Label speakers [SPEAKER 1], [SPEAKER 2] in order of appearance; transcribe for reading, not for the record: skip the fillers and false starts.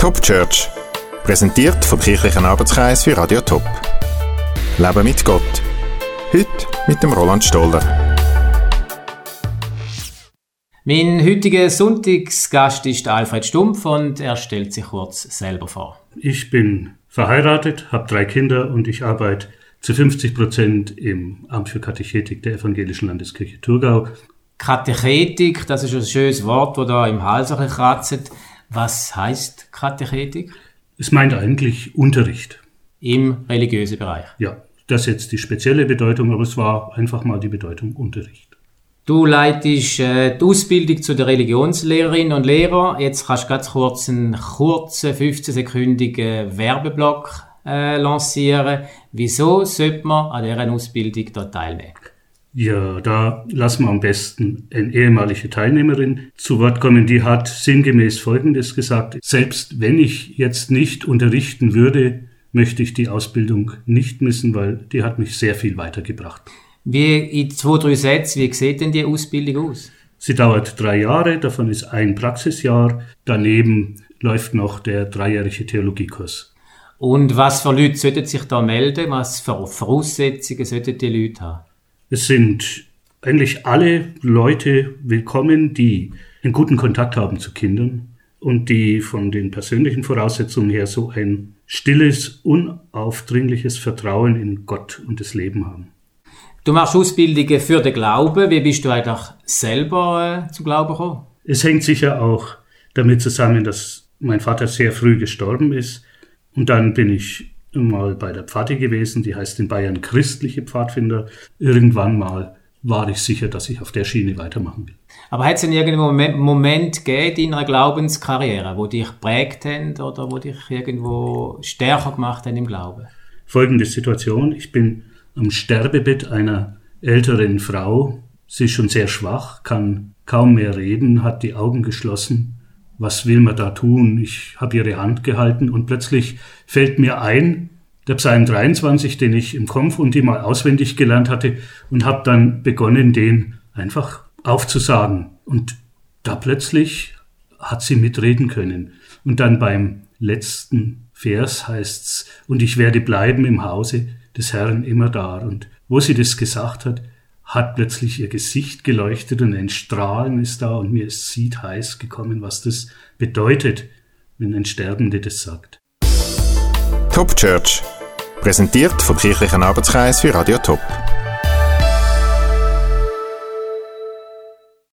[SPEAKER 1] Top Church, präsentiert vom Kirchlichen Arbeitskreis für Radio Top. Leben mit Gott. Heute mit dem Roland Stoller.
[SPEAKER 2] Mein heutiger Sonntagsgast ist Alfred Stumpf und er stellt sich kurz selber vor.
[SPEAKER 3] Ich bin verheiratet, habe 3 Kinder und ich arbeite zu 50% im Amt für Katechetik der Evangelischen Landeskirche Thurgau.
[SPEAKER 2] Katechetik, das ist ein schönes Wort, das da im Hals ein bisschen kratzt. Was heisst Katechetik?
[SPEAKER 3] Es meint eigentlich Unterricht.
[SPEAKER 2] Im religiösen Bereich?
[SPEAKER 3] Ja, das ist jetzt die spezielle Bedeutung, aber es war einfach mal die Bedeutung Unterricht.
[SPEAKER 2] Du leitest die Ausbildung zu der Religionslehrerin und Lehrer. Jetzt kannst du ganz kurz einen kurzen, 15-sekündigen Werbeblock lancieren. Wieso sollte man an dieser Ausbildung da teilnehmen?
[SPEAKER 3] Ja, da lassen wir am besten eine ehemalige Teilnehmerin zu Wort kommen. Die hat sinngemäß Folgendes gesagt: Selbst wenn ich jetzt nicht unterrichten würde, möchte ich die Ausbildung nicht missen, weil die hat mich sehr viel weitergebracht.
[SPEAKER 2] Wie in 2-3 Sätzen, wie sieht denn die Ausbildung aus?
[SPEAKER 3] Sie dauert 3 Jahre, davon ist ein Praxisjahr. Daneben läuft noch der 3-jährige Theologiekurs.
[SPEAKER 2] Und was für Leute sollten sich da melden? Was für Voraussetzungen sollten die Leute haben?
[SPEAKER 3] Es sind eigentlich alle Leute willkommen, die einen guten Kontakt haben zu Kindern und die von den persönlichen Voraussetzungen her so ein stilles, unaufdringliches Vertrauen in Gott und das Leben haben.
[SPEAKER 2] Du machst Ausbildungen für den Glauben. Wie bist du eigentlich selber zum Glauben gekommen?
[SPEAKER 3] Es hängt sicher auch damit zusammen, dass mein Vater sehr früh gestorben ist. Und dann bin ich mal bei der Pfadi gewesen, die heißt in Bayern christliche Pfadfinder. Irgendwann mal war ich sicher, dass ich auf der Schiene weitermachen will.
[SPEAKER 2] Aber hat es denn irgendwo einen Moment gegeben in deiner Glaubenskarriere, wo dich geprägt haben oder wo dich irgendwo stärker gemacht haben im Glauben?
[SPEAKER 3] Folgende Situation: Ich bin am Sterbebett einer älteren Frau. Sie ist schon sehr schwach, kann kaum mehr reden, hat die Augen geschlossen. Was will man da tun? Ich habe ihre Hand gehalten und plötzlich fällt mir ein, der Psalm 23, den ich im Konfundi mal auswendig gelernt hatte, und habe dann begonnen, den einfach aufzusagen. Und da plötzlich hat sie mitreden können. Und dann beim letzten Vers heißt's: Und ich werde bleiben im Hause des Herrn immer da. Und wo sie das gesagt hat, hat plötzlich ihr Gesicht geleuchtet und ein Strahlen ist da und mir ist siedheiß gekommen, was das bedeutet, wenn ein Sterbender das sagt.
[SPEAKER 1] Top Church, präsentiert vom Kirchlichen Arbeitskreis für Radio Top.